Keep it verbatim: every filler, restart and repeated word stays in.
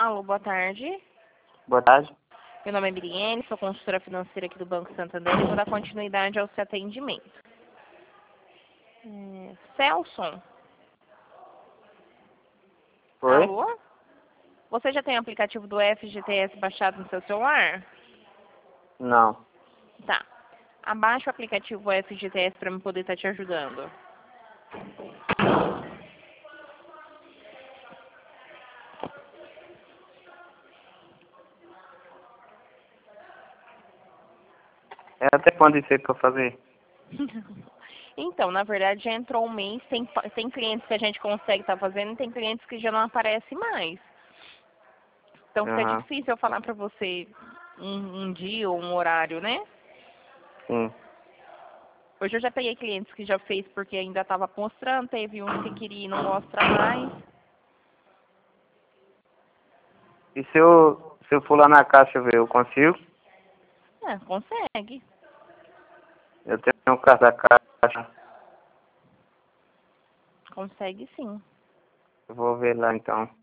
Alô, boa tarde. Boa tarde. Meu nome é Miriene, sou consultora financeira aqui do Banco Santander e vou dar continuidade ao seu atendimento. É, Celson? Oi? Alô? Você já tem o aplicativo do F G T S baixado no seu celular? Não. Tá. Abaixa o aplicativo F G T S para eu poder estar te ajudando. É até quando isso aí pra eu fazer? Então, na verdade, já entrou um mês, tem, tem clientes que a gente consegue estar fazendo e tem clientes que já não aparecem mais. Então fica Aham. difícil eu falar pra você um, um dia ou um horário, né? Sim. Hoje eu já peguei clientes que já fez porque ainda estava mostrando, teve uns que queria e não mostra mais. E se eu, se eu for lá na caixa ver, eu consigo? É, consegue. Eu tenho o cartão da caixa. Consegue sim. Eu vou ver lá então.